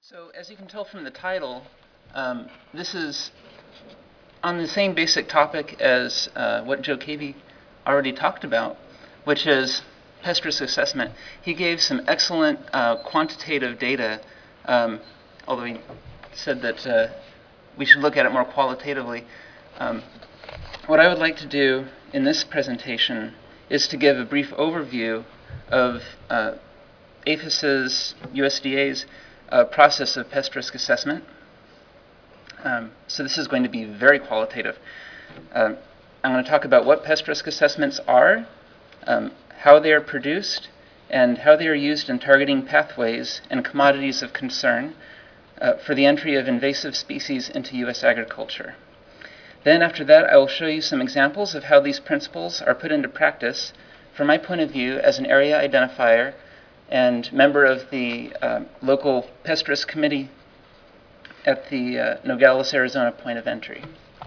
So as you can tell from the title, this is on the same basic topic as what Joe Cavey already talked about, which is pest risk assessment. He gave some excellent quantitative data, although he said that we should look at it more qualitatively. What I would like to do in this presentation is to give a brief overview of APHIS's, USDA's process of pest risk assessment. So this is going to be very qualitative. I'm going to talk about what pest risk assessments are, how they are produced, and how they are used in targeting pathways and commodities of concern for the entry of invasive species into U.S. agriculture. Then after that, I will show you some examples of how these principles are put into practice from my point of view as an area identifier and member of the local pest risk committee at the Nogales, Arizona point of entry.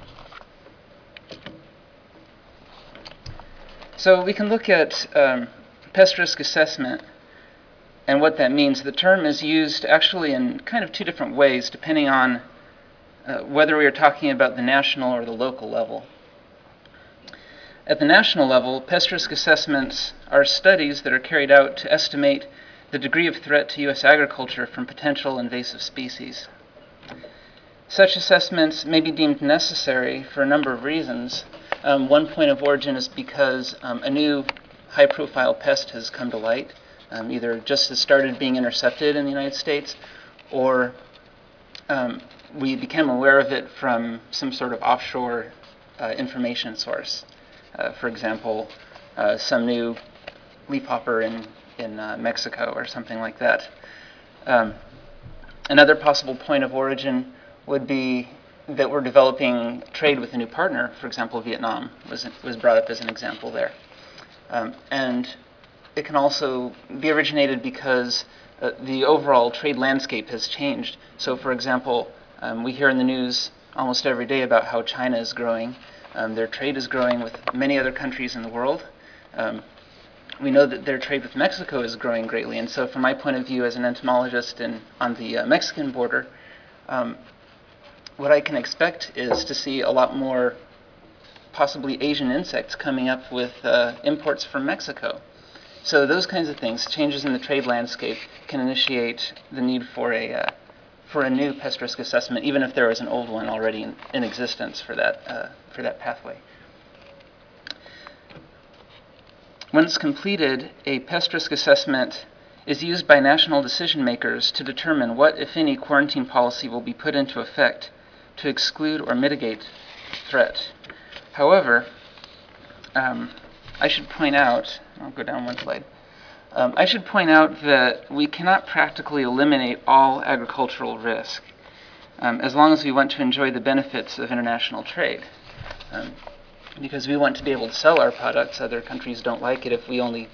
So we can look at pest risk assessment and what that means. The term is used actually in kind of two different ways depending on whether we are talking about the national or the local level. At the national level, pest risk assessments are studies that are carried out to estimate the degree of threat to U.S. agriculture from potential invasive species. Such assessments may be deemed necessary for a number of reasons. One point of origin is because a new high-profile pest has come to light, either just has started being intercepted in the United States, or we became aware of it from some sort of offshore information source. For example, some new leafhopper in Mexico or something like that. Another possible point of origin would be that we're developing trade with a new partner. For example, Vietnam was brought up as an example there. And it can also be originated because the overall trade landscape has changed. So for example, we hear in the news almost every day about how China is growing. Their trade is growing with many other countries in the world. We know that their trade with Mexico is growing greatly. And so from my point of view as an entomologist on the Mexican border, what I can expect is to see a lot more possibly Asian insects coming up with imports from Mexico. So those kinds of things, changes in the trade landscape, can initiate the need for a new pest risk assessment, even if there was an old one already in existence for that pathway. Once completed, a pest risk assessment is used by national decision makers to determine what, if any, quarantine policy will be put into effect to exclude or mitigate threat. However, I should point out, I'll go down one slide. I should point out that we cannot practically eliminate all agricultural risk as long as we want to enjoy the benefits of international trade. Because we want to be able to sell our products. Other countries don't like it if we only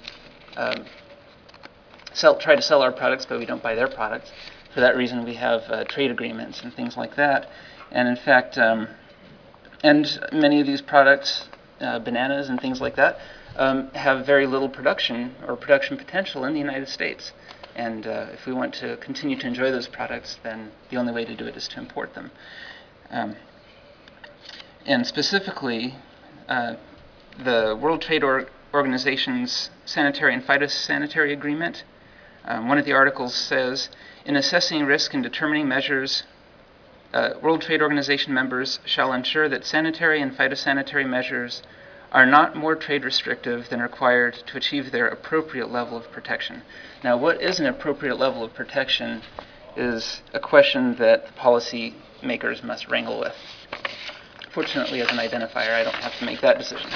try to sell our products, but we don't buy their products. For that reason, we have trade agreements and things like that. And in fact, and many of these products, bananas and things like that, have very little production or production potential in the United States. And if we want to continue to enjoy those products, then the only way to do it is to import them. And specifically, the World Trade Organization's Sanitary and Phytosanitary Agreement, one of the articles says, in assessing risk and determining measures, World Trade Organization members shall ensure that sanitary and phytosanitary measures are not more trade restrictive than required to achieve their appropriate level of protection. Now, what is an appropriate level of protection is a question that the policy makers must wrangle with. Fortunately, as an identifier, I don't have to make that decision.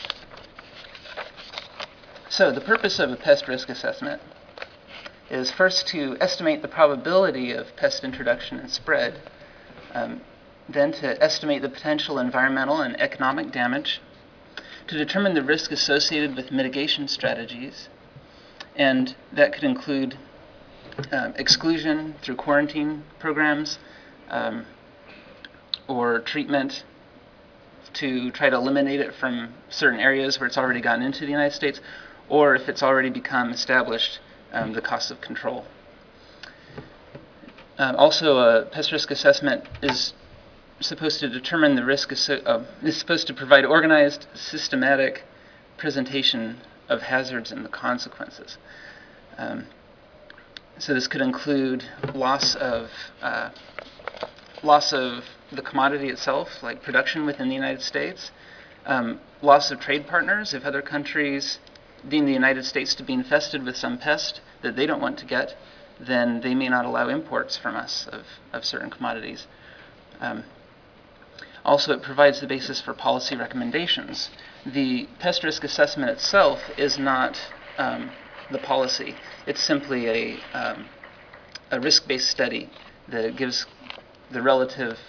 So the purpose of a pest risk assessment is first to estimate the probability of pest introduction and spread, then to estimate the potential environmental and economic damage, to determine the risk associated with mitigation strategies, and that could include exclusion through quarantine programs or treatment to try to eliminate it from certain areas where it's already gotten into the United States, or if it's already become established, the cost of control. Also, a pest risk assessment is supposed to determine the risk, is supposed to provide organized, systematic presentation of hazards and the consequences. So this could include loss of the commodity itself, like production within the United States, loss of trade partners. If other countries deem the United States to be infested with some pest that they don't want to get, then they may not allow imports from us of certain commodities. Also, it provides the basis for policy recommendations. The pest risk assessment itself is not the policy. It's simply a risk-based study that gives the relative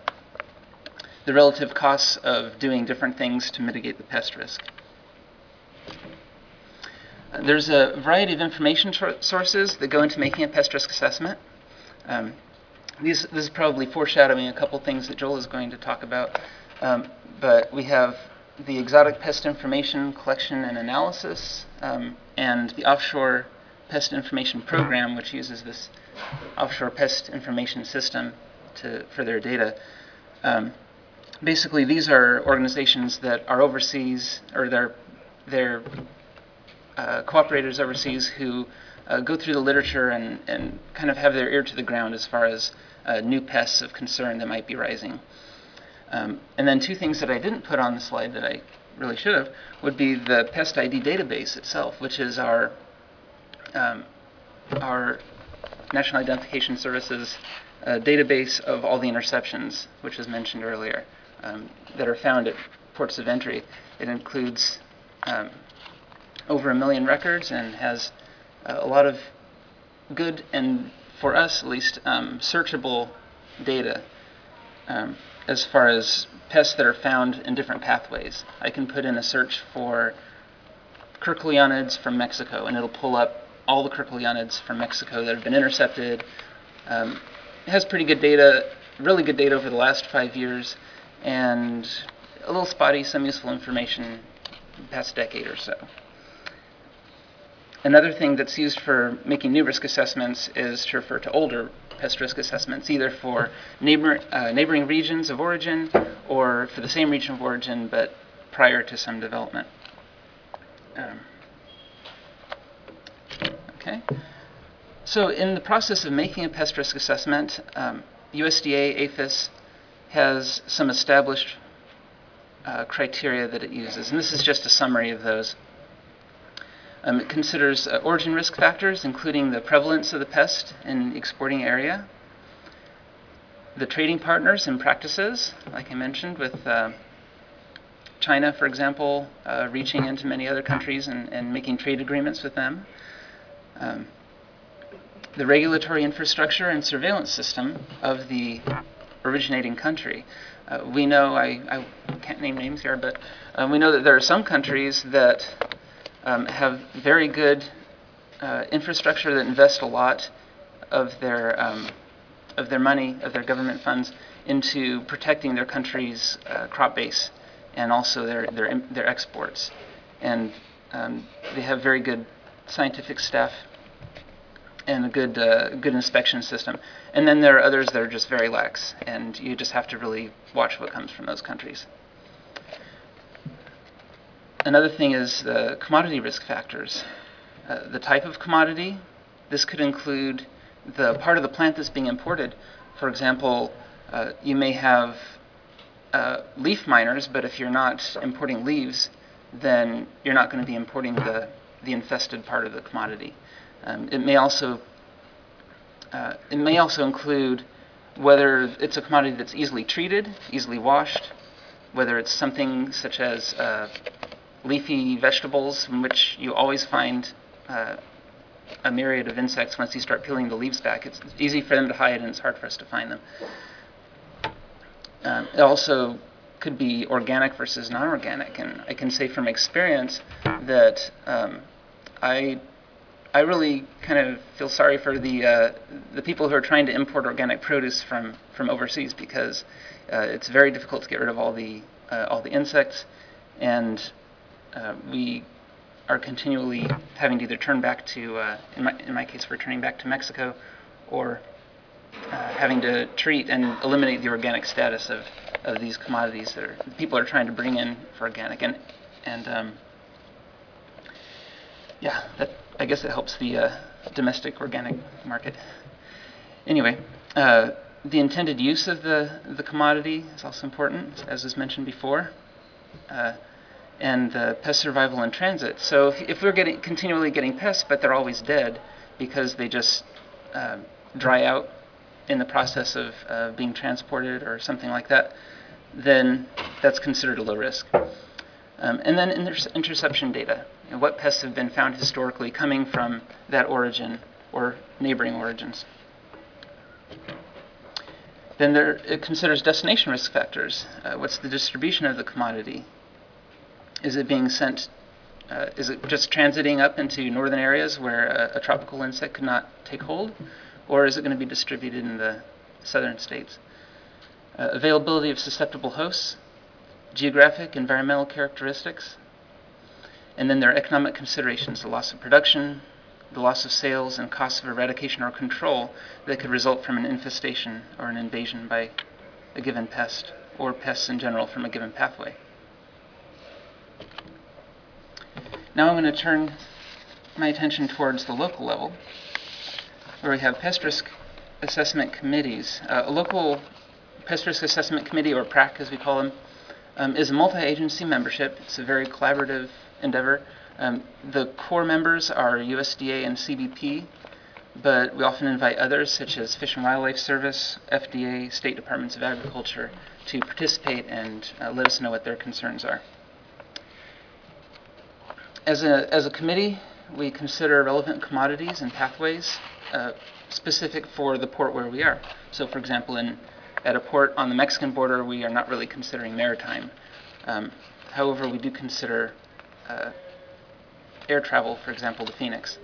costs of doing different things to mitigate the pest risk. There's a variety of information sources that go into making a pest risk assessment. This is probably foreshadowing a couple things that Joel is going to talk about. But we have the exotic pest information collection and analysis, and the offshore pest information program, which uses this offshore pest information system for their data. Basically, these are organizations that are overseas, or they're cooperators overseas who go through the literature and kind of have their ear to the ground as far as new pests of concern that might be rising. And then two things that I didn't put on the slide that I really should have would be the Pest ID database itself, which is our National Identification Services database of all the interceptions, which was mentioned earlier, that are found at ports of entry. It includes over 1 million records and has a lot of good, and for us at least, searchable data as far as pests that are found in different pathways. I can put in a search for curculionids from Mexico, and it'll pull up all the curculionids from Mexico that have been intercepted. It has pretty good data, really good data over the last 5 years, and a little spotty, some useful information the past decade or so. Another thing that's used for making new risk assessments is to refer to older pest risk assessments, either for neighboring regions of origin or for the same region of origin but prior to some development. Okay. So in the process of making a pest risk assessment, USDA APHIS has some established criteria that it uses, and this is just a summary of those. It considers origin risk factors, including the prevalence of the pest in the exporting area, the trading partners and practices, like I mentioned, with China, for example, reaching into many other countries and making trade agreements with them, the regulatory infrastructure and surveillance system of the originating country. We know, I can't name names here, but we know that there are some countries that have very good infrastructure that invest a lot of their money, of their government funds, into protecting their country's crop base and also their exports. And they have very good scientific staff and a good inspection system. And then there are others that are just very lax, and you just have to really watch what comes from those countries. Another thing is the commodity risk factors. The type of commodity, this could include the part of the plant that's being imported. For example, you may have leaf miners, but if you're not importing leaves, then you're not going to be importing the infested part of the commodity. It may also include whether it's a commodity that's easily treated, easily washed, whether it's something such as leafy vegetables in which you always find a myriad of insects once you start peeling the leaves back. It's easy for them to hide, and it's hard for us to find them. It also could be organic versus non-organic, and I can say from experience that I really kind of feel sorry for the people who are trying to import organic produce from overseas, because it's very difficult to get rid of all the insects, and we are continually having to either turn back to, in my case, we're turning back to Mexico, or having to treat and eliminate the organic status of these commodities that people are trying to bring in for organic. And yeah, I guess it helps the domestic organic market. Anyway, the intended use of the commodity is also important, as was mentioned before, and the pest survival in transit. So if we're continually getting pests, but they're always dead because they just dry out in the process of being transported or something like that, then that's considered a low risk. And then interception data. What pests have been found historically coming from that origin or neighboring origins. Then it considers destination risk factors. What's the distribution of the commodity? Is it being sent, is it just transiting up into northern areas where a tropical insect could not take hold? Or is it going to be distributed in the southern states? Availability of susceptible hosts, geographic, environmental characteristics, and then there are economic considerations, the loss of production, the loss of sales, and costs of eradication or control that could result from an infestation or an invasion by a given pest, or pests in general from a given pathway. Now I'm going to turn my attention towards the local level, where we have pest risk assessment committees. A local pest risk assessment committee, or PRAC as we call them, is a multi-agency membership. It's a very collaborative endeavor. The core members are USDA and CBP, but we often invite others such as Fish and Wildlife Service, FDA, State Departments of Agriculture to participate and let us know what their concerns are. As a committee, we consider relevant commodities and pathways specific for the port where we are. So for example, at a port on the Mexican border, we are not really considering maritime. However, we do consider air travel, for example, to Phoenix.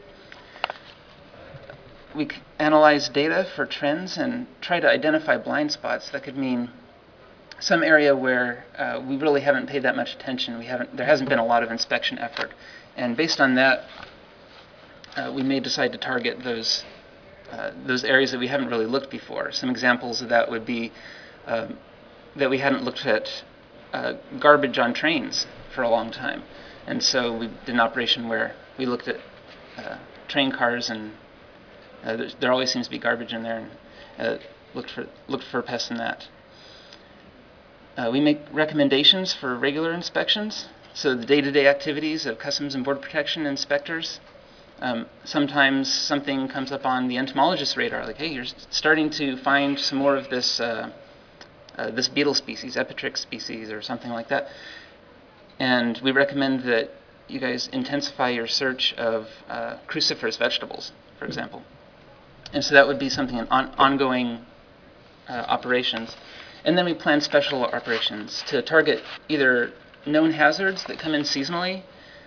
We analyze data for trends and try to identify blind spots. That could mean some area where we really haven't paid that much attention. There hasn't been a lot of inspection effort. And based on that, we may decide to target those areas that we haven't really looked before. Some examples of that would be that we hadn't looked at garbage on trains for a long time. And so we did an operation where we looked at train cars, and there always seems to be garbage in there, and looked for pests in that. We make recommendations for regular inspections, so the day-to-day activities of Customs and Border Protection inspectors. Sometimes something comes up on the entomologist's radar, like, hey, you're starting to find some more of this this beetle species, Epitrix species, or something like that. And we recommend that you guys intensify your search of cruciferous vegetables, for example. And so that would be something in ongoing operations. And then we plan special operations to target either known hazards that come in seasonally.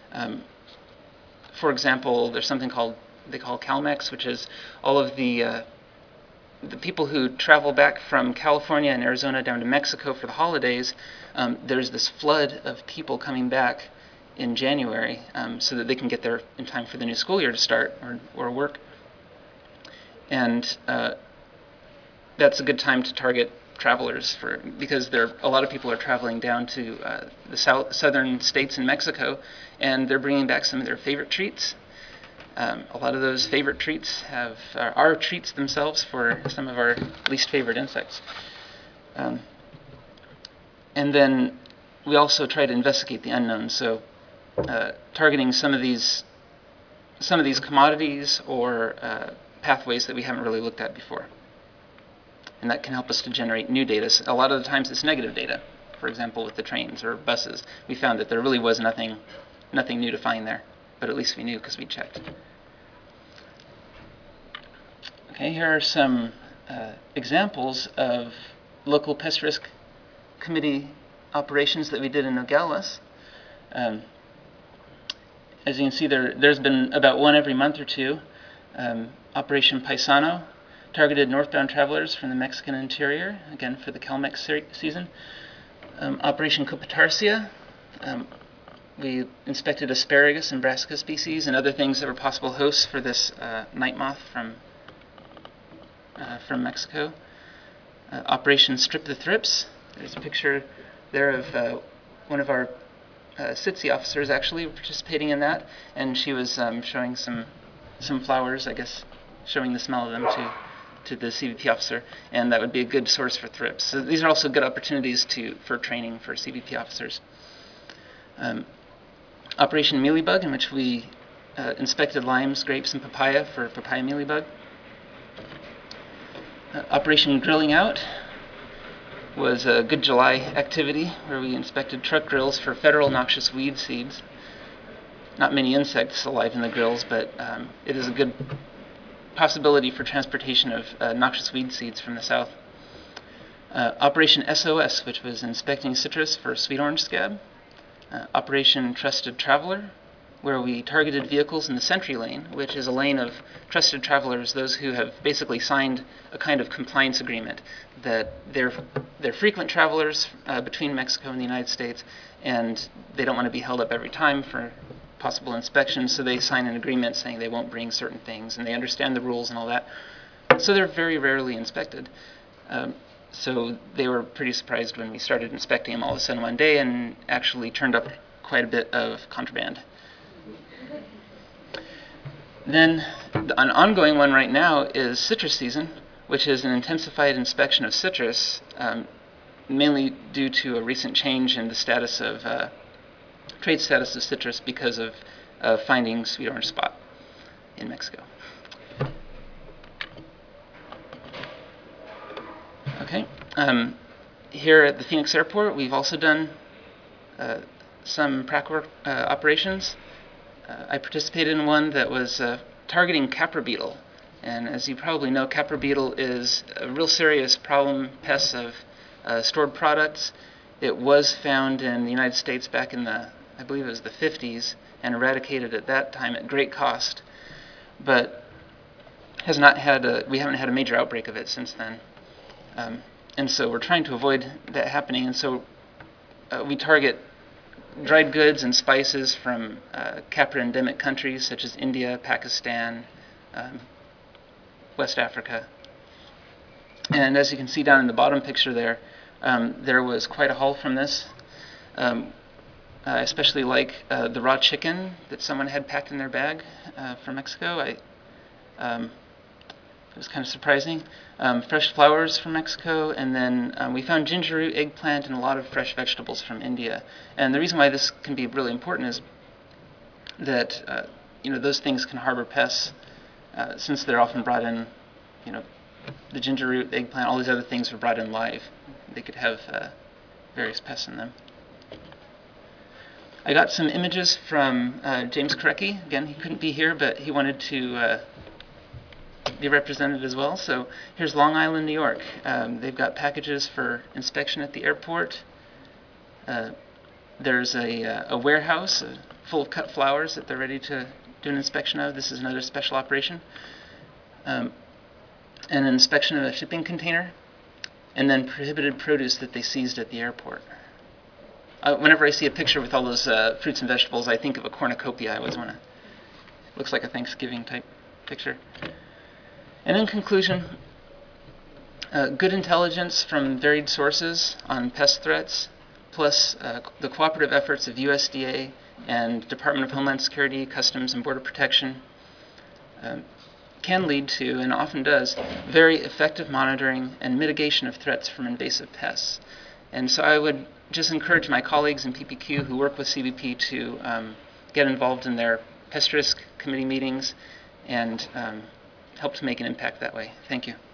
For example, there's something they call CalMex, which is all of the people who travel back from California and Arizona down to Mexico for the holidays. There's this flood of people coming back in January so that they can get there in time for the new school year to start or work. And that's a good time to target travelers because a lot of people are traveling down to the southern states in Mexico, and they're bringing back some of their favorite treats. A lot of those favorite treats are treats themselves for some of our least favorite insects. And then we also try to investigate the unknown. So targeting some of these commodities or pathways that we haven't really looked at before. And that can help us to generate new data. A lot of the times it's negative data. For example, with the trains or buses, we found that there really was nothing new to find there. But at least we knew because we checked. Okay, here are some examples of local pest risk committee operations that we did in Nogales. As you can see, there's been about one every month or two. Operation Paisano targeted northbound travelers from the Mexican interior, again for the CalMex season. Operation Copatarsia, we inspected asparagus and brassica species and other things that were possible hosts for this night moth from from Mexico. Operation Strip the Thrips. There's a picture there of one of our SITSI officers actually participating in that, and she was showing some flowers, I guess, showing the smell of them to the CBP officer, and that would be a good source for thrips. So these are also good opportunities for training for CBP officers. Operation Mealybug, in which we inspected limes, grapes, and papaya for papaya mealybug. Operation Grilling Out was a good July activity where we inspected truck grills for federal noxious weed seeds. Not many insects alive in the grills, but it is a good possibility for transportation of noxious weed seeds from the south. Operation SOS, which was inspecting citrus for sweet orange scab. Operation Trusted Traveler, where we targeted vehicles in the Sentry Lane, which is a lane of trusted travelers, those who have basically signed a kind of compliance agreement that they're frequent travelers between Mexico and the United States, and they don't want to be held up every time for possible inspections, so they sign an agreement saying they won't bring certain things, and they understand the rules and all that. So they're very rarely inspected. So they were pretty surprised when we started inspecting them all of a sudden one day and actually turned up quite a bit of contraband. Then an ongoing one right now is citrus season, which is an intensified inspection of citrus, mainly due to a recent change in the status of trade status of citrus because of finding sweet orange spot in Mexico. Okay. Here at the Phoenix Airport, we've also done some prac work operations. I participated in one that was targeting capra beetle. And as you probably know, capra beetle is a real serious problem, pest of stored products. It was found in the United States back in I believe it was the 50s, and eradicated at that time at great cost. But we haven't had a major outbreak of it since then. And so we're trying to avoid that happening. And so we target dried goods and spices from capra endemic countries such as India, Pakistan, West Africa. And as you can see down in the bottom picture there, there was quite a haul from this. I especially like the raw chicken that someone had packed in their bag from Mexico. It was kind of surprising. Fresh flowers from Mexico, and then we found ginger root, eggplant, and a lot of fresh vegetables from India. And the reason why this can be really important is that those things can harbor pests, since they're often brought in. The ginger root, the eggplant, all these other things were brought in live. They could have various pests in them. I got some images from James Korecki. Again, he couldn't be here, but he wanted to be represented as well. So here's Long Island, New York. They've got packages for inspection at the airport. There's a warehouse full of cut flowers that they're ready to do an inspection of. This is another special operation. An inspection of a shipping container, and then prohibited produce that they seized at the airport. Whenever I see a picture with all those fruits and vegetables, I think of a cornucopia. I always want to. Looks like a Thanksgiving type picture. And in conclusion, good intelligence from varied sources on pest threats, plus the cooperative efforts of USDA and Department of Homeland Security, Customs and Border Protection, can lead to, and often does, very effective monitoring and mitigation of threats from invasive pests. And so I would just encourage my colleagues in PPQ who work with CBP to get involved in their pest risk committee meetings and help to make an impact that way. Thank you.